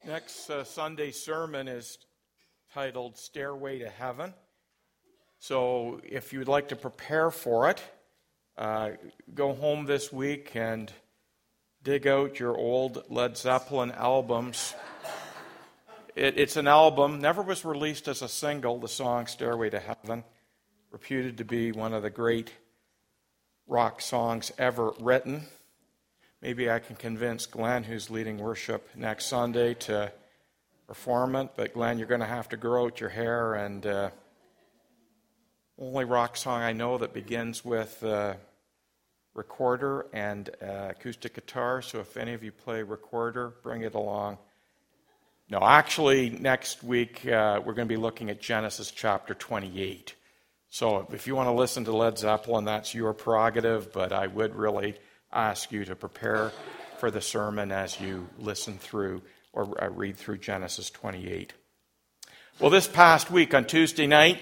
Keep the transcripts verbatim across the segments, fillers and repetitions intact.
Next uh, Sunday sermon is titled Stairway to Heaven. So if you'd like to prepare for it, uh, go home this week and dig out your old Led Zeppelin albums. It, it's an album, never was released as a single, the song Stairway to Heaven, reputed to be one of the great rock songs ever written. Maybe I can convince Glenn, who's leading worship next Sunday, to perform it. But Glenn, you're going to have to grow out your hair. And uh, only rock song I know that begins with uh, recorder and uh, acoustic guitar. So if any of you play recorder, bring it along. No, actually, next week uh, we're going to be looking at Genesis chapter twenty-eight. So if you want to listen to Led Zeppelin, that's your prerogative. But I would really ask you to prepare for the sermon as you listen through or read through Genesis twenty-eight. Well, this past week on Tuesday night,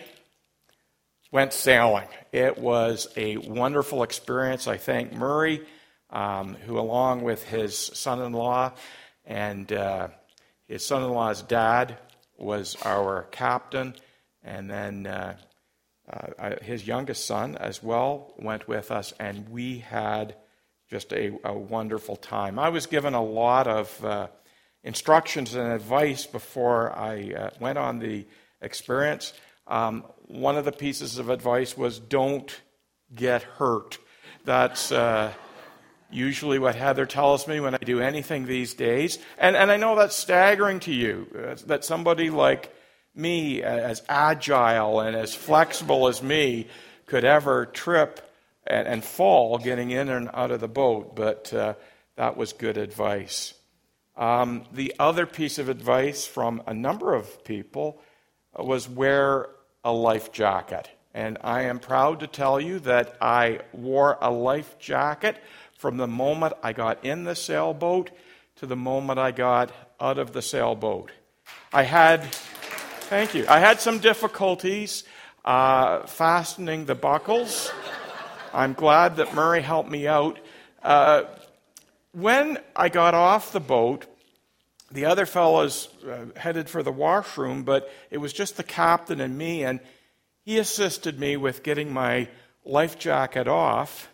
went sailing. It was a wonderful experience. I thank Murray, um, who along with his son-in-law and uh, his son-in-law's dad was our captain, and then uh, uh, his youngest son as well went with us, and we had just a, a wonderful time. I was given a lot of uh, instructions and advice before I uh, went on the experience. Um, one of the pieces of advice was don't get hurt. That's uh, usually what Heather tells me when I do anything these days. And, and I know that's staggering to you, uh, that somebody like me, as agile and as flexible as me, could ever trip and, and fall getting in and out of the boat. But uh, that was good advice. Um, the other piece of advice from a number of people was wear a life jacket. And I am proud to tell you that I wore a life jacket from the moment I got in the sailboat to the moment I got out of the sailboat. I had, thank you, I had some difficulties uh, fastening the buckles. I'm glad that Murray helped me out. Uh, when I got off the boat, the other fellows uh, headed for the washroom, but it was just the captain and me, and he assisted me with getting my life jacket off.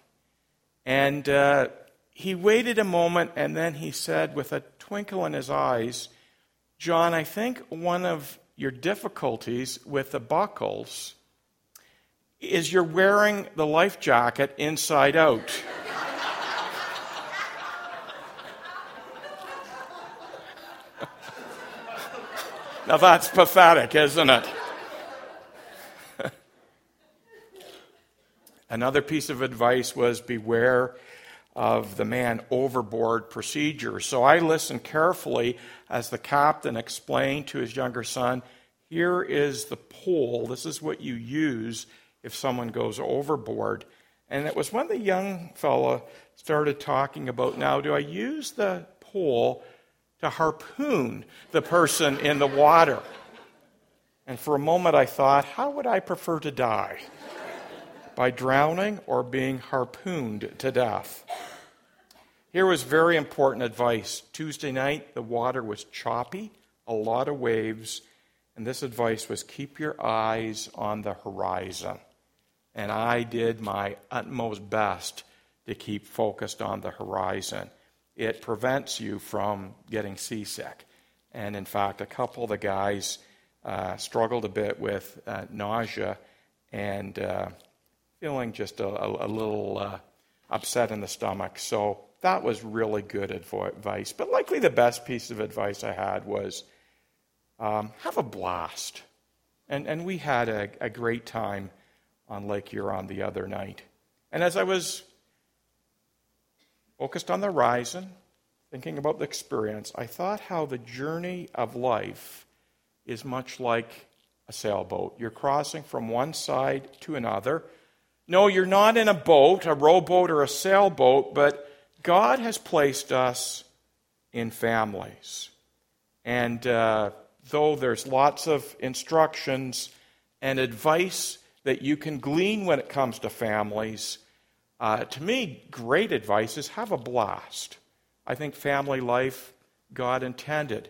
And uh, he waited a moment, and then he said with a twinkle in his eyes, "John, I think one of your difficulties with the buckles is you're wearing the life jacket inside out." Now that's pathetic, isn't it? Another piece of advice was beware of the man overboard procedure. So I listened carefully as the captain explained to his younger son, here is the pole. This is what you use if someone goes overboard. And it was when the young fellow started talking about, now, do I use the pole to harpoon the person in the water? And for a moment I thought, how would I prefer to die? By drowning or being harpooned to death? Here was very important advice. Tuesday night, the water was choppy, a lot of waves, and this advice was keep your eyes on the horizon. And I did my utmost best to keep focused on the horizon. It prevents you from getting seasick. And in fact, a couple of the guys uh, struggled a bit with uh, nausea and uh, feeling just a, a, a little uh, upset in the stomach. So that was really good advice. But likely the best piece of advice I had was um, have a blast. And, and we had a, a great time on Lake Huron the other night. And as I was focused on the horizon, thinking about the experience, I thought how the journey of life is much like a sailboat. You're crossing from one side to another. No, you're not in a boat, a rowboat or a sailboat, but God has placed us in families. And uh, though there's lots of instructions and advice that you can glean when it comes to families, uh, to me, great advice is have a blast. I think family life, God intended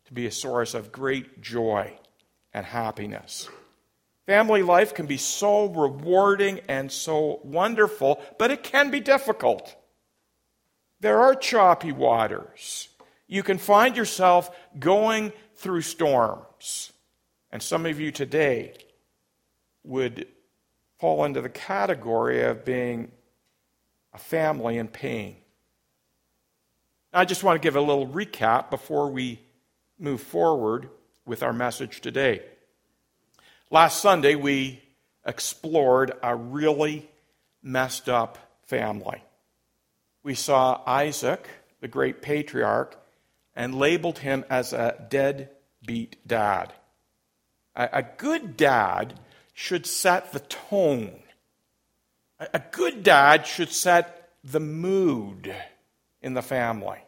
to be a source of great joy and happiness. Family life can be so rewarding and so wonderful, but it can be difficult. There are choppy waters. You can find yourself going through storms. And some of you today would fall into the category of being a family in pain. I just want to give a little recap before we move forward with our message today. Last Sunday, we explored a really messed up family. We saw Isaac, the great patriarch, and labeled him as a deadbeat dad. A, a good dad should set the tone. A, a good dad should set the mood in the family.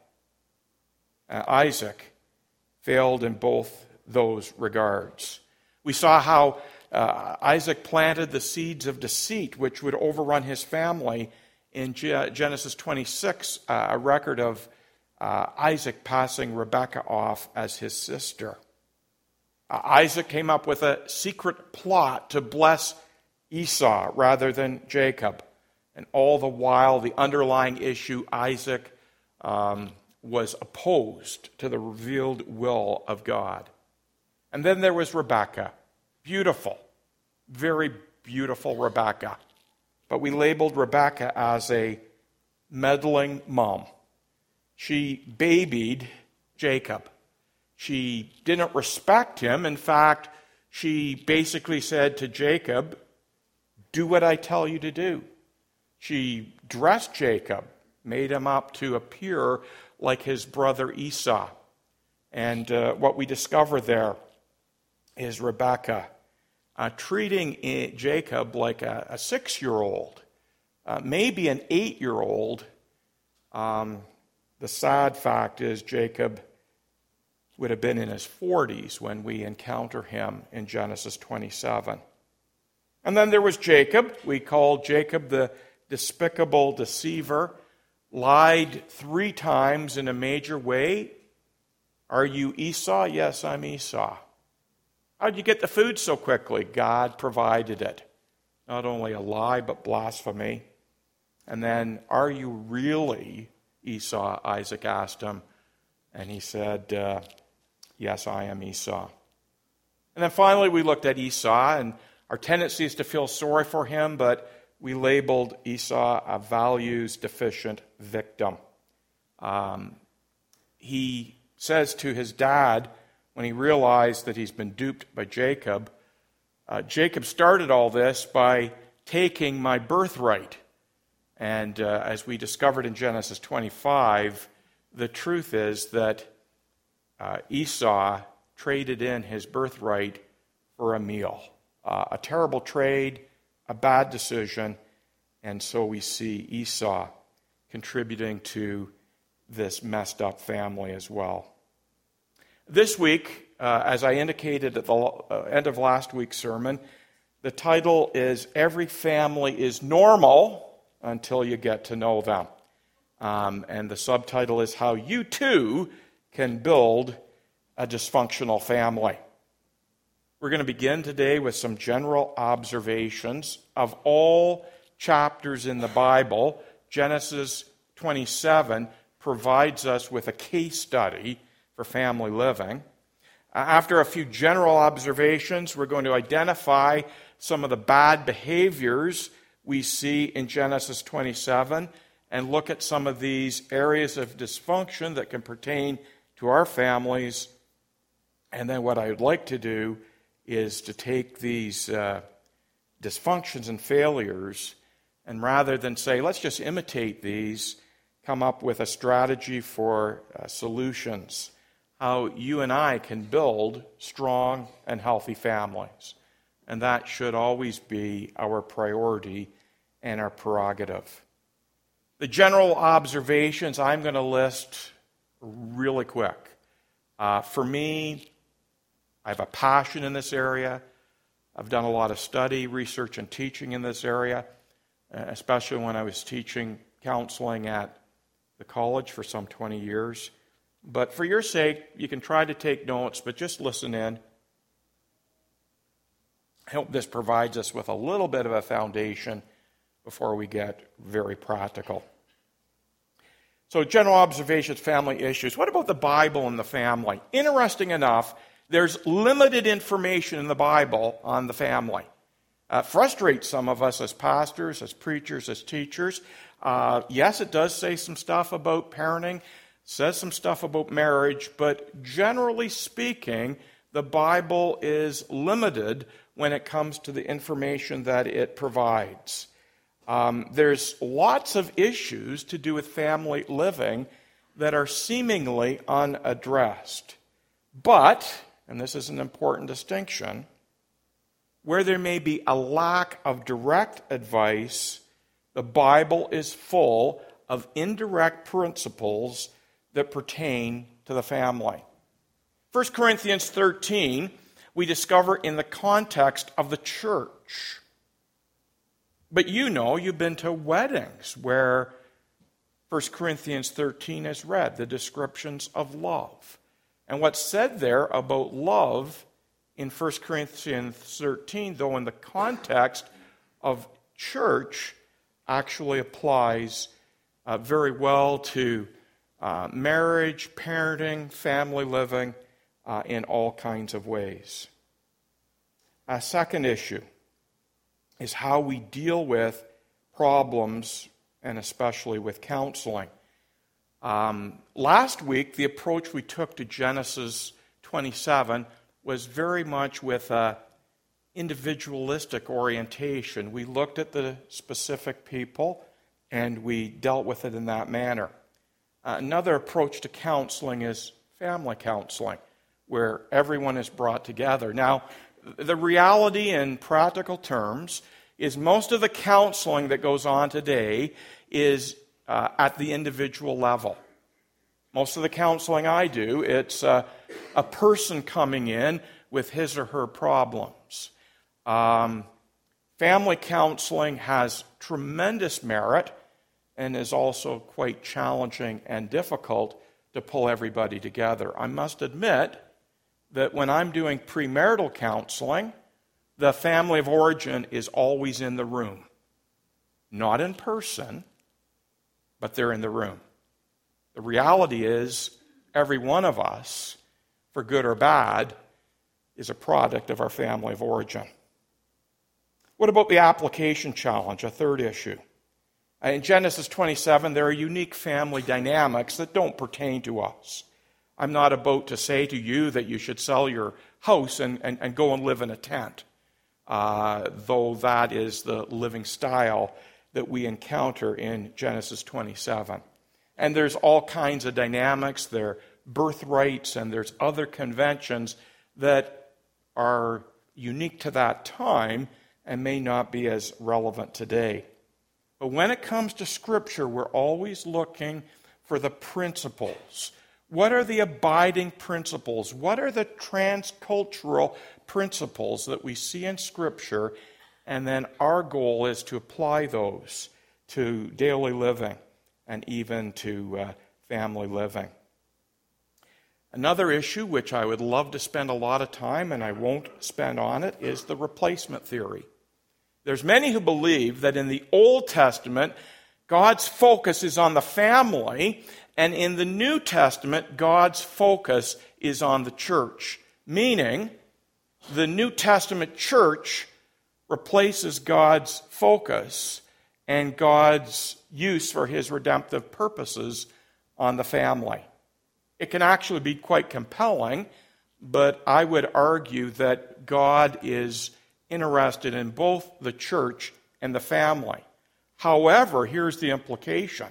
Uh, Isaac failed in both those regards. We saw how uh, Isaac planted the seeds of deceit, which would overrun his family in Ge- Genesis twenty-six, uh, a record of uh, Isaac passing Rebekah off as his sister. Uh, Isaac came up with a secret plot to bless Esau rather than Jacob. And all the while, the underlying issue, Isaac um, was opposed to the revealed will of God. And then there was Rebekah. Beautiful, very beautiful Rebekah. But we labeled Rebekah as a meddling mom. She babied Jacob. She didn't respect him. In fact, she basically said to Jacob, "Do what I tell you to do." She dressed Jacob, made him up to appear like his brother Esau. And uh, what we discover there is Rebekah uh, treating Jacob like a, a six-year-old, uh, maybe an eight-year-old. Um, the sad fact is Jacob would have been in his forties when we encounter him in Genesis twenty-seven. And then there was Jacob. We called Jacob the despicable deceiver, lied three times in a major way. Are you Esau? Yes, I'm Esau. How'd you get the food so quickly? God provided it. Not only a lie, but blasphemy. And then, are you really Esau? Isaac asked him. And he said, uh, yes, I am Esau. And then finally we looked at Esau, and our tendency is to feel sorry for him, but we labeled Esau a values-deficient victim. Um, he says to his dad, when he realized that he's been duped by Jacob, uh, Jacob started all this by taking my birthright. And uh, as we discovered in Genesis twenty-five, the truth is that uh, Esau traded in his birthright for a meal. Uh, a terrible trade, a bad decision, and so we see Esau contributing to this messed up family as well. This week, uh, as I indicated at the uh, end of last week's sermon, the title is Every Family is Normal Until You Get to Know Them. Um, and the subtitle is How You Too Can Build a Dysfunctional Family. We're going to begin today with some general observations of all chapters in the Bible. Genesis twenty-seven provides us with a case study for family living. After a few general observations, we're going to identify some of the bad behaviors we see in Genesis twenty-seven and look at some of these areas of dysfunction that can pertain to our families. And then what I would like to do is to take these uh, dysfunctions and failures, and rather than say, let's just imitate these, come up with a strategy for uh, solutions, how you and I can build strong and healthy families. And that should always be our priority and our prerogative. The general observations I'm going to list really quick. Uh, for me, I have a passion in this area. I've done a lot of study, research, and teaching in this area, especially when I was teaching counseling at the college for some twenty years. But for your sake, you can try to take notes, but just listen in. I hope this provides us with a little bit of a foundation before we get very practical. So, general observations, family issues. What about the Bible and the family? Interesting enough, there's limited information in the Bible on the family. Uh, frustrates some of us as pastors, as preachers, as teachers. Uh, yes, it does say some stuff about parenting, says some stuff about marriage, but generally speaking, the Bible is limited when it comes to the information that it provides. Um, there's lots of issues to do with family living that are seemingly unaddressed. But, and this is an important distinction, where there may be a lack of direct advice, the Bible is full of indirect principles that pertain to the family. First Corinthians thirteen, we discover in the context of the church. But you know, you've been to weddings where First Corinthians thirteen is read, the descriptions of love. And what's said there about love in First Corinthians thirteen, though in the context of church, actually applies uh, very well to uh, marriage, parenting, family living, uh, in all kinds of ways. A second issue is how we deal with problems, and especially with counseling. Um, last week, the approach we took to Genesis twenty-seven was very much with an individualistic orientation. We looked at the specific people, and we dealt with it in that manner. Uh, another approach to counseling is family counseling, where everyone is brought together. Now, the reality in practical terms is most of the counseling that goes on today is uh, at the individual level. Most of the counseling I do, it's uh, a person coming in with his or her problems. Um, family counseling has tremendous merit and is also quite challenging and difficult to pull everybody together. I must admit that when I'm doing premarital counseling, the family of origin is always in the room. Not in person, but they're in the room. The reality is, every one of us, for good or bad, is a product of our family of origin. What about the application challenge, a third issue? In Genesis twenty-seven, there are unique family dynamics that don't pertain to us. I'm not about to say to you that you should sell your house and, and, and go and live in a tent, uh, though that is the living style that we encounter in Genesis twenty-seven. And there's all kinds of dynamics, there are birthrights, and there's other conventions that are unique to that time and may not be as relevant today. But when it comes to Scripture, we're always looking for the principles. What are the abiding principles? What are the transcultural principles that we see in Scripture? And then our goal is to apply those to daily living and even to uh, family living. Another issue which I would love to spend a lot of time, and I won't spend on it, is the replacement theory. There's many who believe that in the Old Testament, God's focus is on the family, and in the New Testament, God's focus is on the church. Meaning, the New Testament church replaces God's focus and God's use for his redemptive purposes on the family. It can actually be quite compelling, but I would argue that God is interested in both the church and the family. However, here's the implication.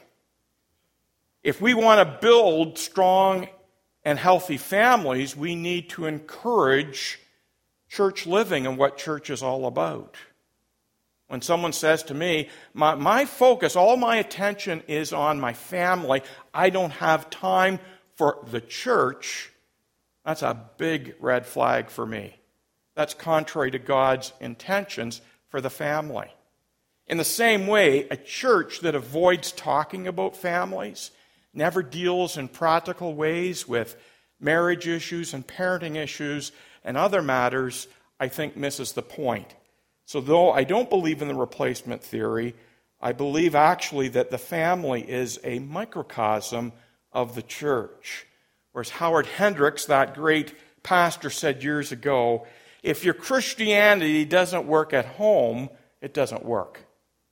If we want to build strong and healthy families, we need to encourage church living and what church is all about. When someone says to me, my, my focus, all my attention is on my family, I don't have time for the church, that's a big red flag for me. That's contrary to God's intentions for the family. In the same way, a church that avoids talking about families never deals in practical ways with marriage issues and parenting issues and other matters, I think misses the point. So though I don't believe in the replacement theory, I believe actually that the family is a microcosm of the church. Whereas Howard Hendricks, that great pastor, said years ago, if your Christianity doesn't work at home, it doesn't work.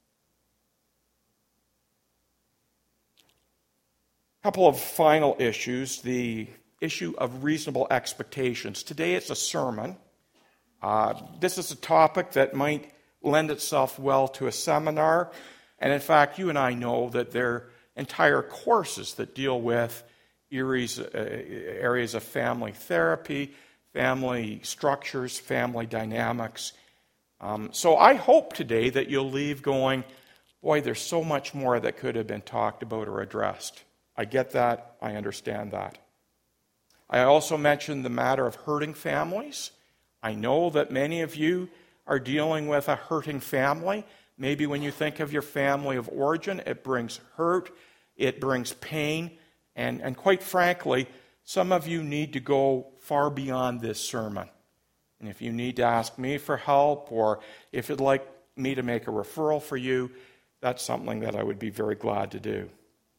A couple of final issues. The issue of reasonable expectations. Today it's a sermon. Uh, this is a topic that might lend itself well to a seminar. And in fact, you and I know that there are entire courses that deal with areas, uh, areas of family therapy, family structures, family dynamics. Um, so I hope today that you'll leave going, boy, there's so much more that could have been talked about or addressed. I get that. I understand that. I also mentioned the matter of hurting families. I know that many of you are dealing with a hurting family. Maybe when you think of your family of origin, it brings hurt, it brings pain, and, and quite frankly, some of you need to go far beyond this sermon. And if you need to ask me for help, or if you'd like me to make a referral for you, that's something that I would be very glad to do.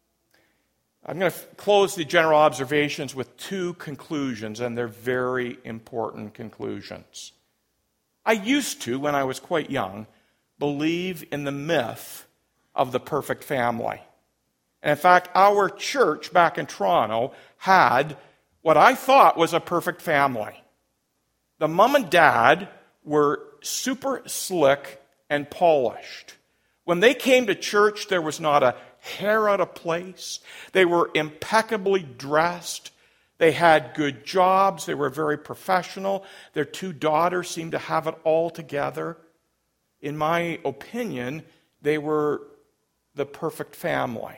I'm going to close the general observations with two conclusions, and they're very important conclusions. I used to, when I was quite young, believe in the myth of the perfect family. And in fact, our church back in Toronto had what I thought was a perfect family. The mom and dad were super slick and polished. When they came to church, there was not a hair out of place. They were impeccably dressed. They had good jobs. They were very professional. Their two daughters seemed to have it all together. In my opinion, they were the perfect family.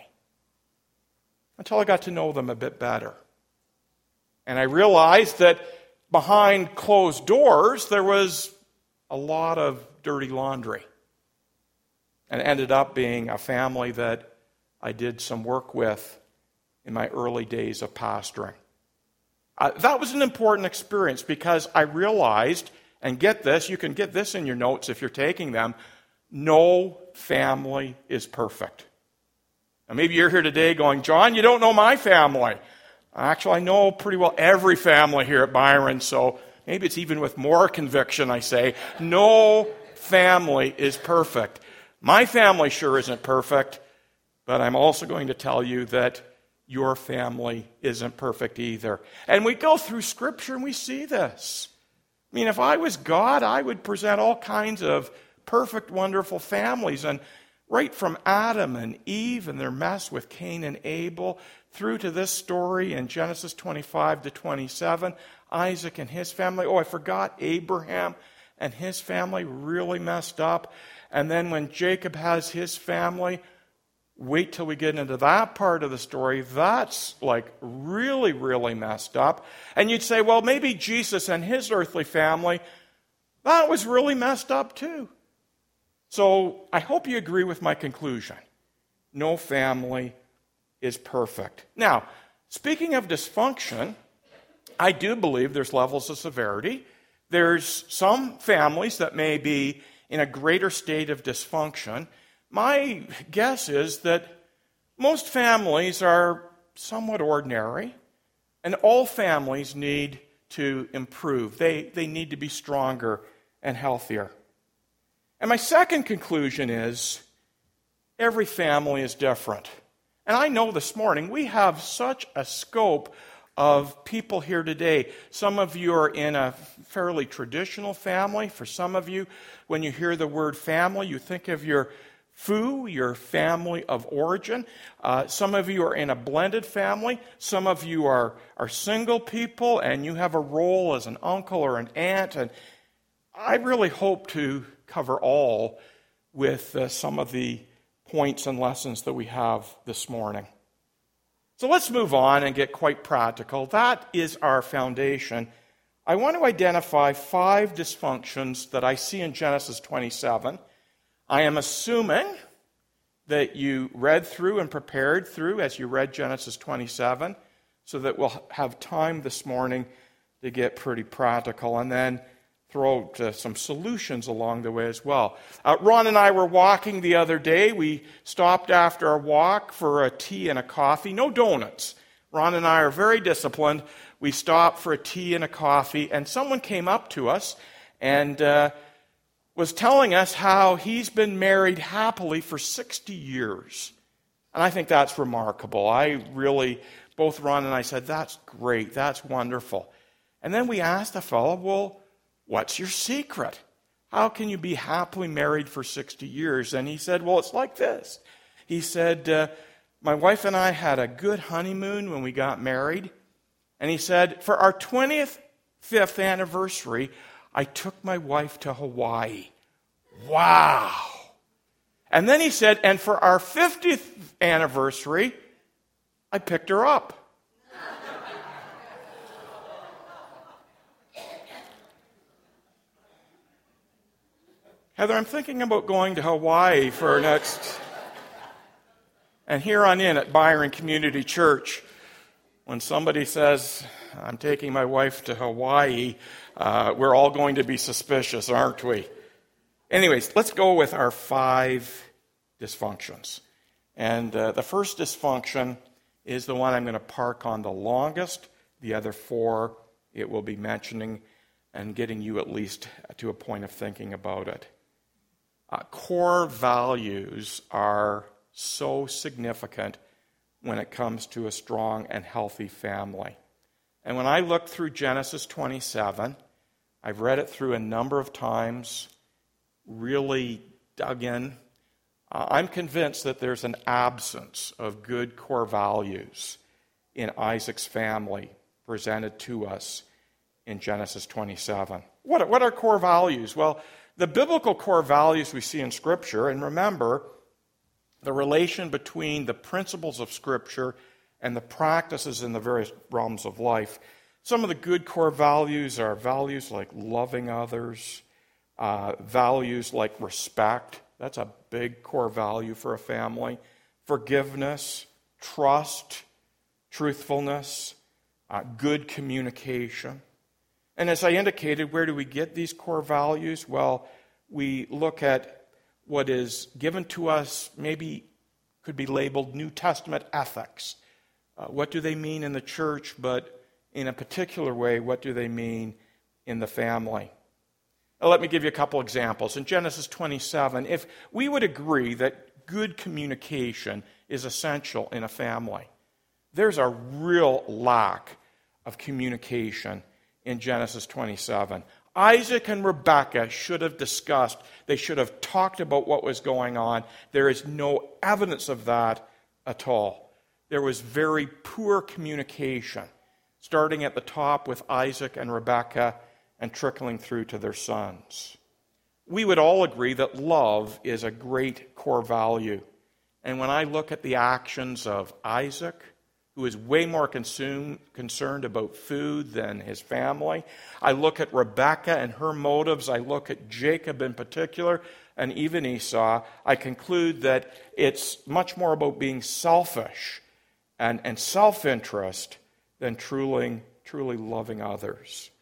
Until I got to know them a bit better. And I realized that behind closed doors, there was a lot of dirty laundry. And it ended up being a family that I did some work with in my early days of pastoring. Uh, that was an important experience because I realized, and get this, you can get this in your notes if you're taking them, no family is perfect. Now maybe you're here today going, John, you don't know my family. Actually, I know pretty well every family here at Byron, so maybe it's even with more conviction I say, no family is perfect. My family sure isn't perfect, but I'm also going to tell you that your family isn't perfect either. And we go through Scripture and we see this. I mean, if I was God, I would present all kinds of perfect, wonderful families. And right from Adam and Eve and their mess with Cain and Abel, through to this story in Genesis twenty-five to twenty-seven, Isaac and his family. Oh, I forgot Abraham and his family really messed up. And then when Jacob has his family, wait till we get into that part of the story. That's like really, really messed up. And you'd say, well, maybe Jesus and his earthly family, that was really messed up too. So I hope you agree with my conclusion. No family is perfect. Now, speaking of dysfunction, I do believe there's levels of severity. There's some families that may be in a greater state of dysfunction. My guess is that most families are somewhat ordinary, and all families need to improve. They, they need to be stronger and healthier. And my second conclusion is every family is different. And I know this morning we have such a scope of people here today. Some of you are in a fairly traditional family. For some of you, when you hear the word family, you think of your F U, your family of origin. Uh, some of you are in a blended family. Some of you are, are single people, and you have a role as an uncle or an aunt. And I really hope to cover all with uh, some of the points and lessons that we have this morning. So let's move on and get quite practical. That is our foundation. I want to identify five dysfunctions that I see in Genesis twenty-seven. I am assuming that you read through and prepared through as you read Genesis twenty-seven, so that we'll have time this morning to get pretty practical and then throw out uh, some solutions along the way as well. Uh, Ron and I were walking the other day. We stopped after our walk for a tea and a coffee. No donuts. Ron and I are very disciplined. We stopped for a tea and a coffee, and someone came up to us and uh, was telling us how he's been married happily for sixty years. And I think that's remarkable. I really, both Ron and I said, that's great, that's wonderful. And then we asked the fellow, well, what's your secret? How can you be happily married for sixty years? And he said, well, it's like this. He said, uh, my wife and I had a good honeymoon when we got married. And he said, for our twenty-fifth anniversary, I took my wife to Hawaii. Wow. And then he said, and for our fiftieth anniversary, I picked her up. Heather, I'm thinking about going to Hawaii for next... And here on in at Byron Community Church, when somebody says, I'm taking my wife to Hawaii, uh, we're all going to be suspicious, aren't we? Anyways, let's go with our five dysfunctions. And uh, the first dysfunction is the one I'm going to park on the longest. The other four, it will be mentioning and getting you at least to a point of thinking about it. Uh, core values are so significant when it comes to a strong and healthy family. And when I look through Genesis twenty-seven, I've read it through a number of times, really dug in. Uh, I'm convinced that there's an absence of good core values in Isaac's family presented to us in Genesis twenty-seven. What, what are core values? Well, the biblical core values we see in Scripture, and remember, the relation between the principles of Scripture and the practices in the various realms of life. Some of the good core values are values like loving others, uh, values like respect. That's a big core value for a family. Forgiveness, trust, truthfulness, uh, good communication. And as I indicated, where do we get these core values? Well, we look at what is given to us, maybe could be labeled New Testament ethics. Uh, what do they mean in the church, but in a particular way, what do they mean in the family? Now, let me give you a couple examples. In Genesis twenty-seven, if we would agree that good communication is essential in a family, there's a real lack of communication in Genesis twenty-seven. Isaac and Rebekah should have discussed, they should have talked about what was going on. There is no evidence of that at all. There was very poor communication, starting at the top with Isaac and Rebekah and trickling through to their sons. We would all agree that love is a great core value. And when I look at the actions of Isaac, who is way more consumed, concerned about food than his family. I look at Rebekah and her motives. I look at Jacob in particular, and even Esau. I conclude that it's much more about being selfish and, and self-interest than truly, truly loving others.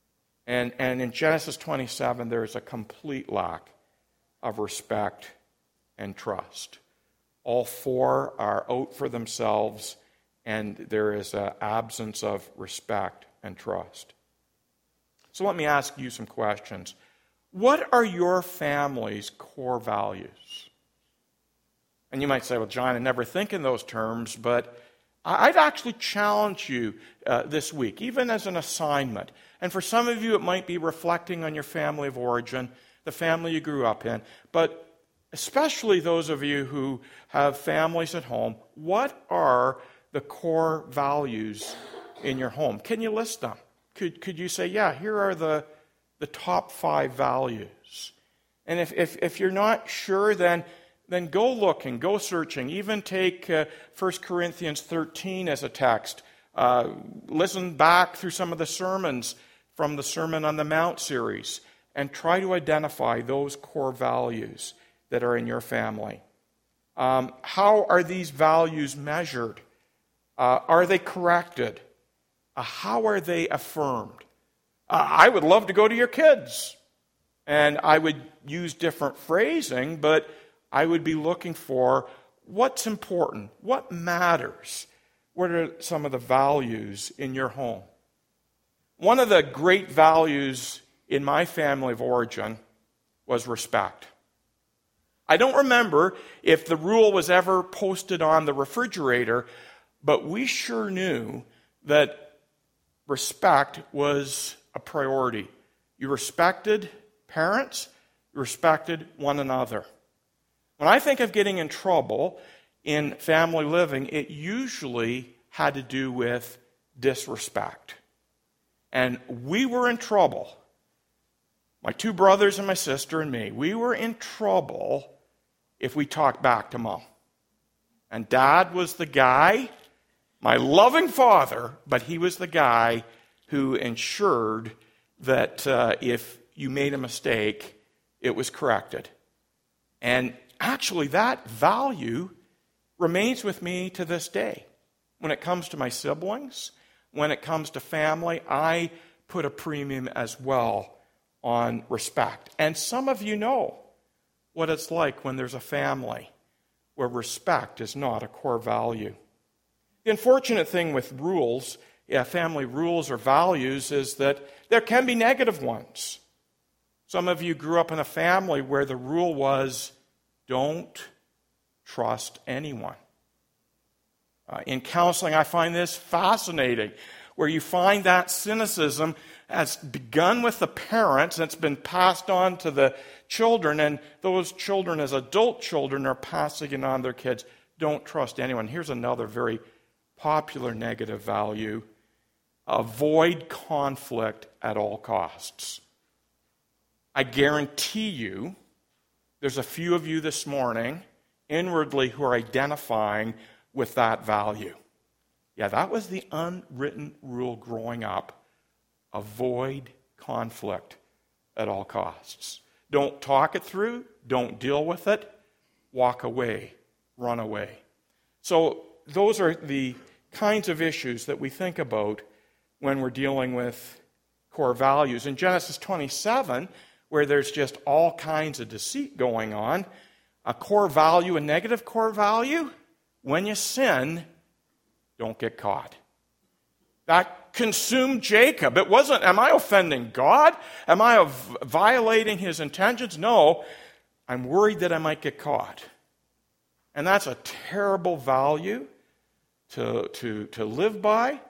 And, and in Genesis twenty-seven, there is a complete lack of respect and trust. All four are out for themselves, and there is an absence of respect and trust. So let me ask you some questions. What are your family's core values? And you might say, well, John, I never think in those terms, but I'd actually challenge you uh, this week, even as an assignment. And for some of you, it might be reflecting on your family of origin, the family you grew up in, but especially those of you who have families at home, what are the core values in your home? Can you list them? Could could you say, yeah, here are the the top five values? And if if, if you're not sure, then then go looking, go searching. Even take uh, First Corinthians thirteen as a text. Uh, listen back through some of the sermons from the Sermon on the Mount series and try to identify those core values that are in your family. Um, how are these values measured? Uh, are they corrected? Uh, how are they affirmed? Uh, I would love to go to your kids, and I would use different phrasing, but I would be looking for what's important, what matters, what are some of the values in your home. One of the great values in my family of origin was respect. I don't remember if the rule was ever posted on the refrigerator, but we sure knew that respect was a priority. You respected parents, you respected one another. When I think of getting in trouble in family living, it usually had to do with disrespect. And we were in trouble. My two brothers and my sister and me, we were in trouble if we talked back to Mom. And Dad was the guy, my loving father, but he was the guy who ensured that uh, if you made a mistake, it was corrected. And actually, that value remains with me to this day. When it comes to my siblings, when it comes to family, I put a premium as well on respect. And some of you know what it's like when there's a family where respect is not a core value. The unfortunate thing with rules, yeah, family rules or values, is that there can be negative ones. Some of you grew up in a family where the rule was, don't trust anyone. Uh, in counseling, I find this fascinating, where you find that cynicism has begun with the parents and it's been passed on to the children, and those children as adult children are passing it on their kids. Don't trust anyone. Here's another very popular negative value. Avoid conflict at all costs. I guarantee you there's a few of you this morning inwardly who are identifying with that value. Yeah, that was the unwritten rule growing up. Avoid conflict at all costs. Don't talk it through. Don't deal with it. Walk away. Run away. So those are the kinds of issues that we think about when we're dealing with core values. In Genesis twenty-seven, where there's just all kinds of deceit going on, a core value, a negative core value, when you sin, don't get caught. That consumed Jacob. It wasn't, am I offending God? Am I violating his intentions? No, I'm worried that I might get caught. And that's a terrible value to, to, to live by.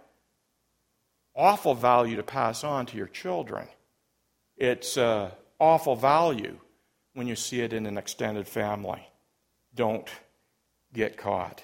Awful value to pass on to your children. It's uh, awful value when you see it in an extended family. Don't get caught.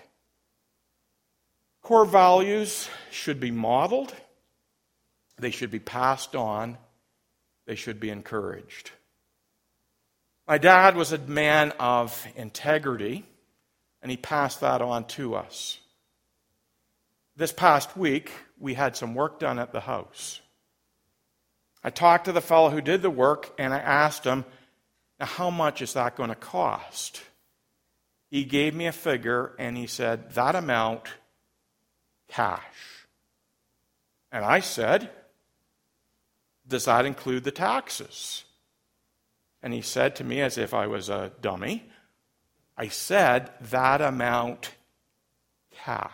Core values should be modeled. They should be passed on. They should be encouraged. My dad was a man of integrity, and he passed that on to us. This past week, we had some work done at the house. I talked to the fellow who did the work, and I asked him, now how much is that going to cost? He gave me a figure, and he said, that amount, cash. And I said, does that include the taxes? And he said to me, as if I was a dummy, I said, that amount, cash.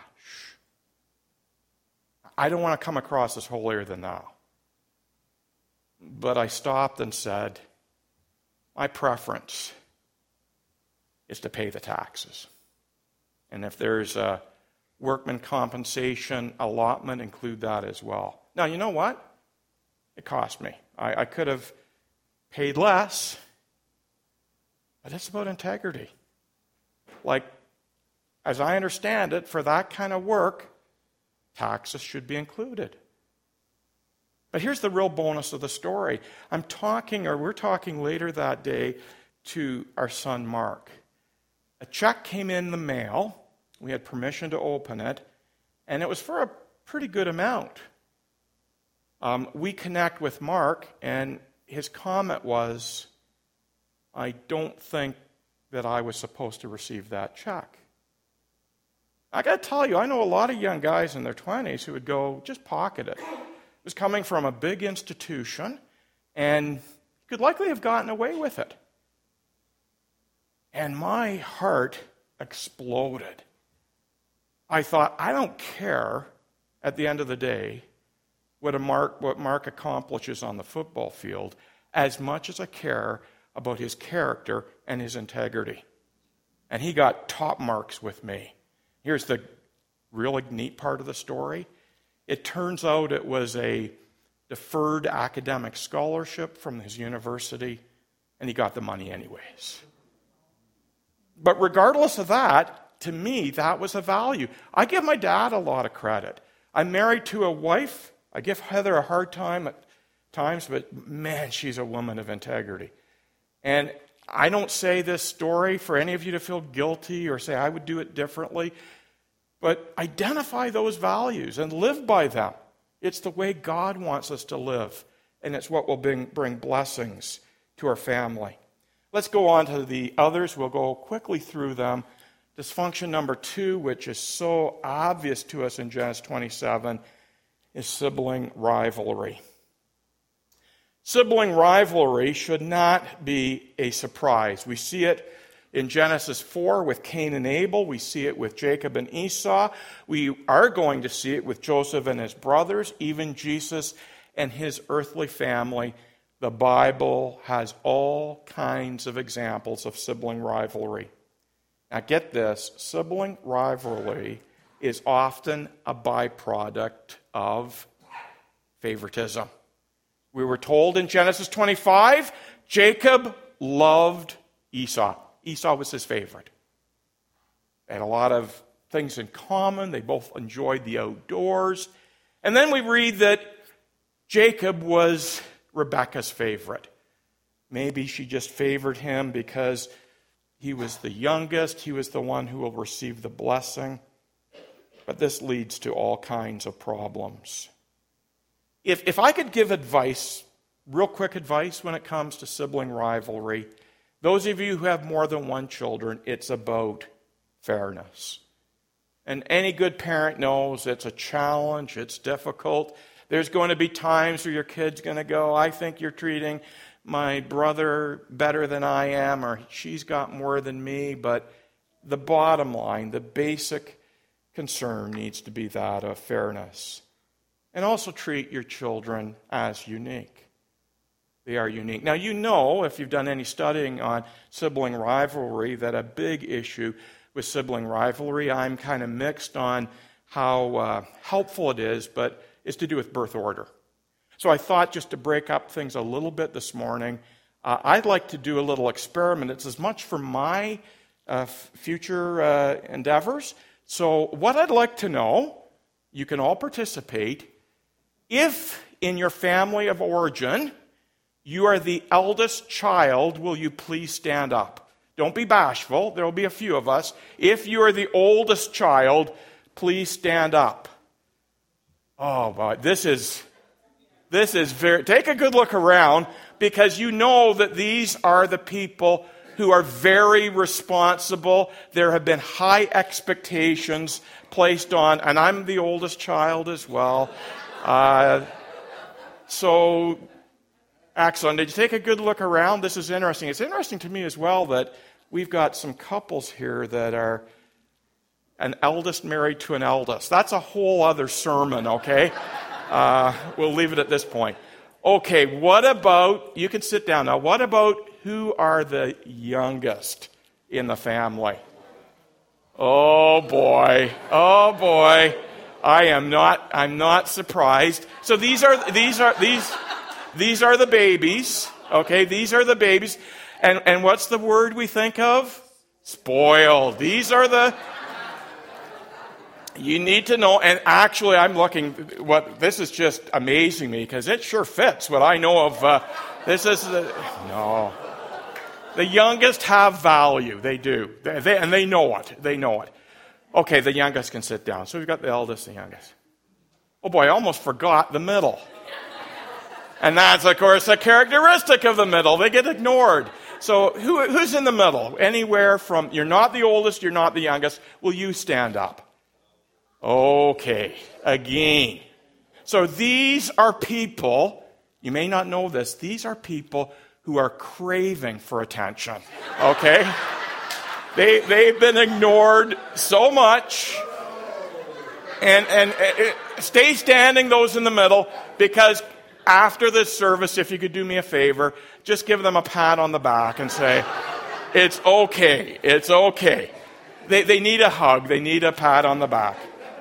I don't want to come across as holier than thou. But I stopped and said, my preference is to pay the taxes. And if there's a workman compensation allotment, include that as well. Now, you know what? It cost me. I, I could have paid less, but it's about integrity. Like, as I understand it, for that kind of work, taxes should be included. But here's the real bonus of the story. I'm talking, or we're talking later that day to our son Mark. A check came in the mail. We had permission to open it, and it was for a pretty good amount. Um, we connect with Mark, and his comment was, I don't think that I was supposed to receive that check. I got to tell you, I know a lot of young guys in their twenties who would go, just pocket it. It was coming from a big institution, and could likely have gotten away with it. And my heart exploded. I thought, I don't care at the end of the day what, a Mark, what Mark accomplishes on the football field as much as I care about his character and his integrity. And he got top marks with me. Here's the really neat part of the story. It turns out it was a deferred academic scholarship from his university, and he got the money anyways. But regardless of that, to me, that was a value. I give my dad a lot of credit. I'm married to a wife. I give Heather a hard time at times, but man, she's a woman of integrity. And I don't say this story for any of you to feel guilty or say I would do it differently, but identify those values and live by them. It's the way God wants us to live, and it's what will bring, bring blessings to our family. Let's go on to the others. We'll go quickly through them. Dysfunction number two, which is so obvious to us in Genesis twenty-seven, is sibling rivalry. Sibling rivalry should not be a surprise. We see it in Genesis four with Cain and Abel. We see it with Jacob and Esau. We are going to see it with Joseph and his brothers, even Jesus and his earthly family. The Bible has all kinds of examples of sibling rivalry. Now get this, sibling rivalry is often a byproduct of favoritism. We were told in Genesis twenty-five, Jacob loved Esau. Esau was his favorite. They had a lot of things in common. They both enjoyed the outdoors. And then we read that Jacob was Rebekah's favorite. Maybe she just favored him because he was the youngest. He was the one who will receive the blessing. But this leads to all kinds of problems. If, if I could give advice, real quick advice when it comes to sibling rivalry, those of you who have more than one children, it's about fairness. And any good parent knows it's a challenge, it's difficult. There's going to be times where your kid's going to go, I think you're treating my brother better than I am, or she's got more than me. But the bottom line, the basic concern needs to be that of fairness. And also treat your children as unique. They are unique. Now, you know, if you've done any studying on sibling rivalry, that a big issue with sibling rivalry, I'm kind of mixed on how uh, helpful it is, but it's to do with birth order. So I thought just to break up things a little bit this morning, uh, I'd like to do a little experiment. It's as much for my uh, future uh, endeavors. So what I'd like to know, you can all participate, if in your family of origin you are the eldest child, will you please stand up? Don't be bashful. There will be a few of us. If you are the oldest child, please stand up. Oh, boy, this is this is very. Take a good look around, because you know that these are the people who are very responsible. There have been high expectations placed on, and I'm the oldest child as well. Uh, so. Excellent. Did you take a good look around? This is interesting. It's interesting to me as well that we've got some couples here that are an eldest married to an eldest. That's a whole other sermon, okay? Uh, we'll leave it at this point. Okay, what about, you can sit down now, what about who are the youngest in the family? Oh boy, oh boy. I am not, I'm not surprised. So these are, these are, these... These are the babies, okay? These are the babies. And, and what's the word we think of? Spoiled. These are the... You need to know, and actually I'm looking, what this is just amazing me, because it sure fits what I know of. Uh, this is, the, no. The youngest have value. They do. They, they, and they know it. They know it. Okay, the youngest can sit down. So we've got the eldest, the youngest. Oh boy, I almost forgot the middle. And that's, of course, a characteristic of the middle. They get ignored. So who, who's in the middle? Anywhere from, you're not the oldest, you're not the youngest. Will you stand up? Okay, again. So these are people, you may not know this, these are people who are craving for attention. Okay? they, they've been ignored so much. And, and uh, stay standing, those in the middle, because after this service, if you could do me a favor, just give them a pat on the back and say, it's okay, it's okay. They, they need a hug, they need a pat on the back.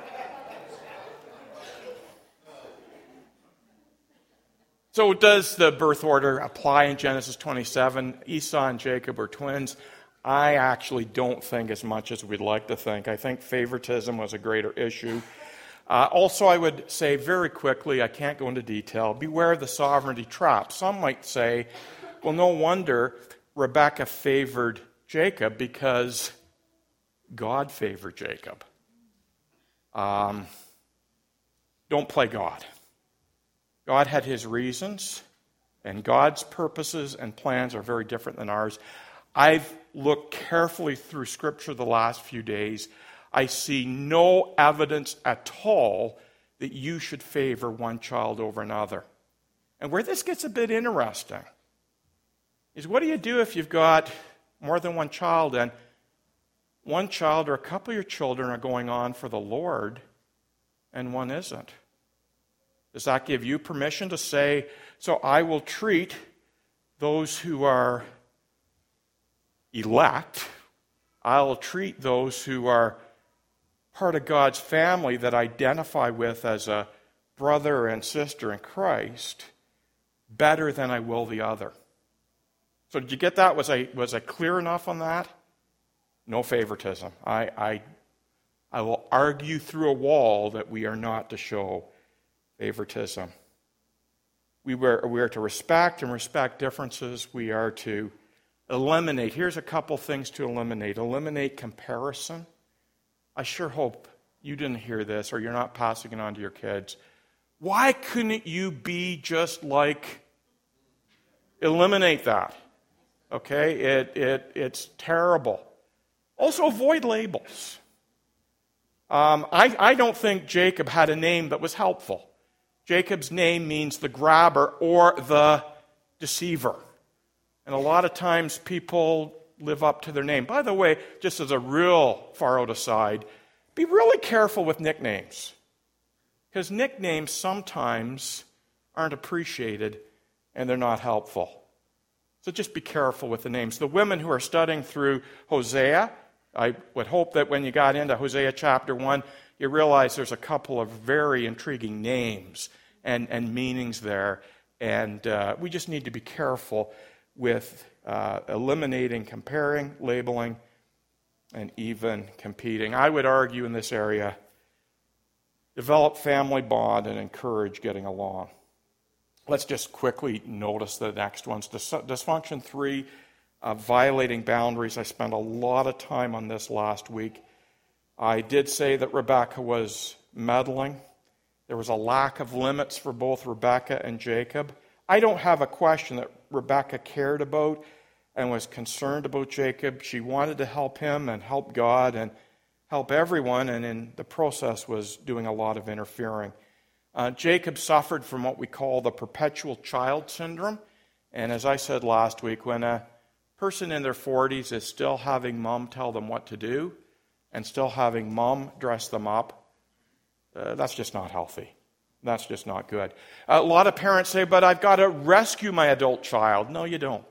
So does the birth order apply in Genesis twenty-seven? Esau and Jacob were twins. I actually don't think as much as we'd like to think. I think favoritism was a greater issue. Uh, also, I would say very quickly, I can't go into detail, beware of the sovereignty trap. Some might say, well, no wonder Rebekah favored Jacob because God favored Jacob. Um, don't play God. God had his reasons, and God's purposes and plans are very different than ours. I've looked carefully through Scripture the last few days. I see no evidence at all that you should favor one child over another. And where this gets a bit interesting is, what do you do if you've got more than one child and one child or a couple of your children are going on for the Lord and one isn't? Does that give you permission to say, so I will treat those who are elect, I'll treat those who are part of God's family that I identify with as a brother and sister in Christ better than I will the other? So did you get that? Was I was I clear enough on that? No favoritism. I I, I will argue through a wall that we are not to show favoritism. We were, we are to respect and respect differences. We are to eliminate. Here's a couple things to eliminate. Eliminate comparison. I sure hope you didn't hear this or you're not passing it on to your kids. Why couldn't you be just like... Eliminate that. Okay? It, it, it's terrible. Also, avoid labels. Um, I, I don't think Jacob had a name that was helpful. Jacob's name means the grabber or the deceiver. And a lot of times people live up to their name. By the way, just as a real far out aside, be really careful with nicknames. Because nicknames sometimes aren't appreciated and they're not helpful. So just be careful with the names. The women who are studying through Hosea, I would hope that when you got into Hosea chapter one, you realize there's a couple of very intriguing names and, and meanings there. And uh, we just need to be careful with uh, eliminating, comparing, labeling, and even competing. I would argue in this area, develop family bond and encourage getting along. Let's just quickly notice the next ones. Dys- dysfunction three, uh, violating boundaries. I spent a lot of time on this last week. I did say that Rebekah was meddling. There was a lack of limits for both Rebekah and Jacob. I don't have a question that Rebekah cared about and was concerned about Jacob. She wanted to help him and help God and help everyone, and in the process was doing a lot of interfering. Uh, Jacob suffered from what we call the perpetual child syndrome. And as I said last week, when a person in their forties is still having mom tell them what to do and still having mom dress them up, uh, that's just not healthy. That's just not good. A lot of parents say, but I've got to rescue my adult child. No, you don't.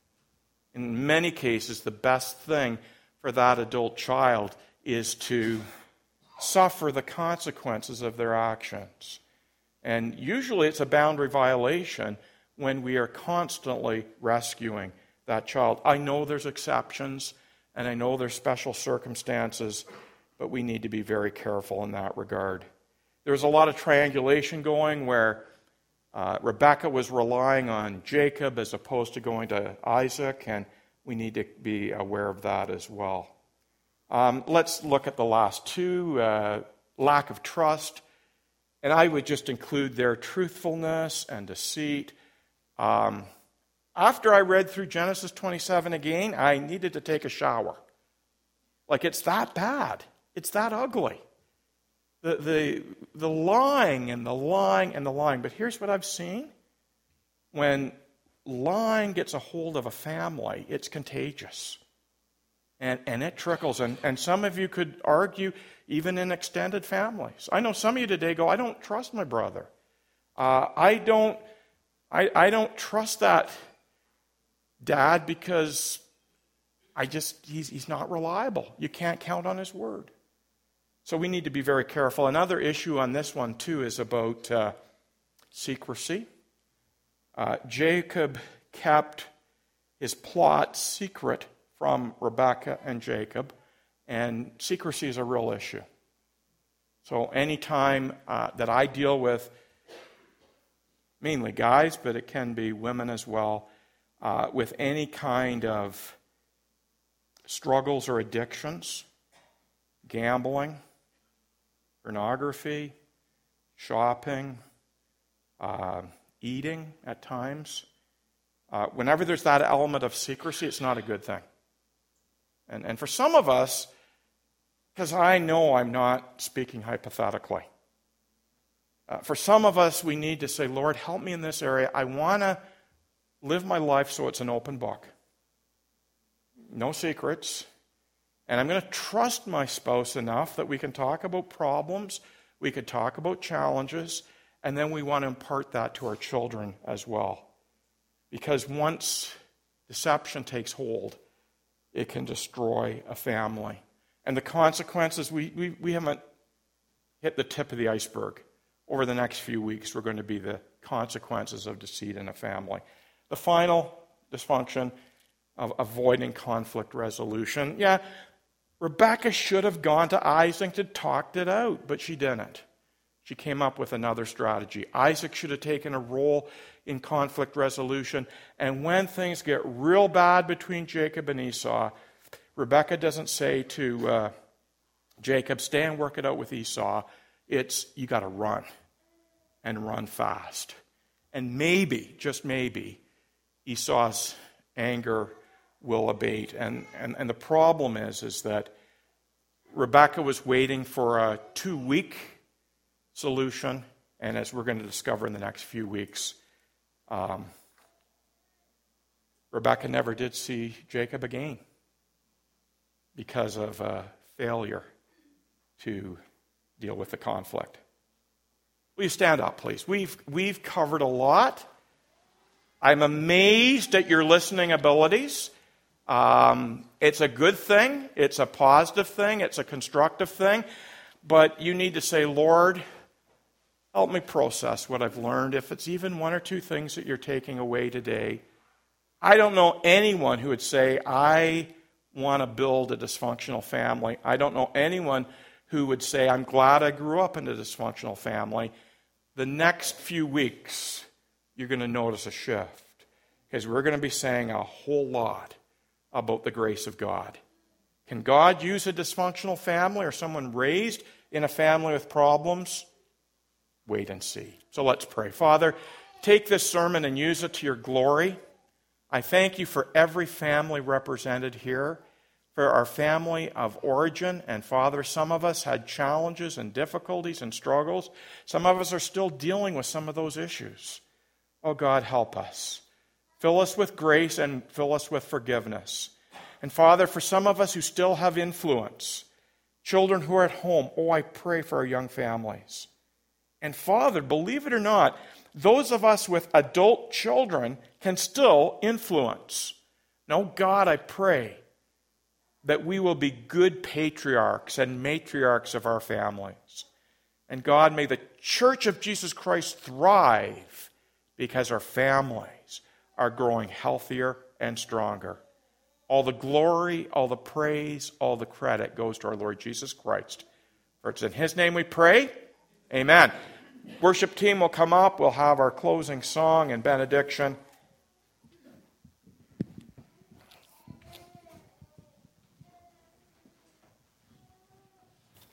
In many cases, the best thing for that adult child is to suffer the consequences of their actions. And usually it's a boundary violation when we are constantly rescuing that child. I know there's exceptions, and I know there's special circumstances, but we need to be very careful in that regard. There's a lot of triangulation going where uh, Rebekah was relying on Jacob as opposed to going to Isaac, and we need to be aware of that as well. Um, let's look at the last two, uh, lack of trust. And I would just include their truthfulness and deceit. Um, After I read through Genesis twenty-seven again, I needed to take a shower. Like, it's that bad. It's that ugly. The, the, the lying and the lying and the lying. But here's what I've seen. When lying gets a hold of a family, it's contagious. And, and it trickles. And, and some of you could argue even in extended families. I know some of you today go, I don't trust my brother. Uh, I don't I, I don't trust that dad because I just he's, he's not reliable. You can't count on his word. So we need to be very careful. Another issue on this one, too, is about uh, secrecy. Uh, Jacob kept his plot secret from Rebekah and Jacob, and secrecy is a real issue. So anytime uh, that I deal with, mainly guys, but it can be women as well, uh, with any kind of struggles or addictions, gambling, pornography, shopping, uh, eating at times. Uh, whenever there's that element of secrecy, it's not a good thing. And, and for some of us, because I know I'm not speaking hypothetically, uh, for some of us, we need to say, Lord, help me in this area. I want to live my life so it's an open book. No secrets. And I'm going to trust my spouse enough that we can talk about problems, we can talk about challenges, and then we want to impart that to our children as well. Because once deception takes hold, it can destroy a family. And the consequences, we, we, we haven't hit the tip of the iceberg. Over the next few weeks, we're going to be the consequences of deceit in a family. The final dysfunction of avoiding conflict resolution. Yeah, Rebekah should have gone to Isaac and talked it out, but she didn't. She came up with another strategy. Isaac should have taken a role in conflict resolution. And when things get real bad between Jacob and Esau, Rebekah doesn't say to uh, Jacob, stay and work it out with Esau. It's, you got to run, and run fast. And maybe, just maybe, Esau's anger will abate. And, and, and the problem is, is that Rebekah was waiting for a two-week solution, and as we're going to discover in the next few weeks, um, Rebekah never did see Jacob again because of a failure to deal with the conflict. Will you stand up, please? We've, we've covered a lot. I'm amazed at your listening abilities. Um, it's a good thing. It's a positive thing. It's a constructive thing. But you need to say, Lord, help me process what I've learned. If it's even one or two things that you're taking away today, I don't know anyone who would say, I want to build a dysfunctional family. I don't know anyone who would say, I'm glad I grew up in a dysfunctional family. The next few weeks, you're going to notice a shift, because we're going to be saying a whole lot about the grace of God. Can God use a dysfunctional family or someone raised in a family with problems? Wait and see. So let's pray. Father, take this sermon and use it to your glory. I thank you for every family represented here, for our family of origin. And Father, some of us had challenges and difficulties and struggles. Some of us are still dealing with some of those issues. Oh God, help us. Fill us with grace and fill us with forgiveness. And Father, for some of us who still have influence, children who are at home, oh, I pray for our young families. And Father, believe it or not, those of us with adult children can still influence. No, God, I pray that we will be good patriarchs and matriarchs of our families. And God, may the Church of Jesus Christ thrive because our families are growing healthier and stronger. All the glory, all the praise, all the credit goes to our Lord Jesus Christ. For it's in His name we pray. Amen. Worship team will come up. We'll have our closing song and benediction.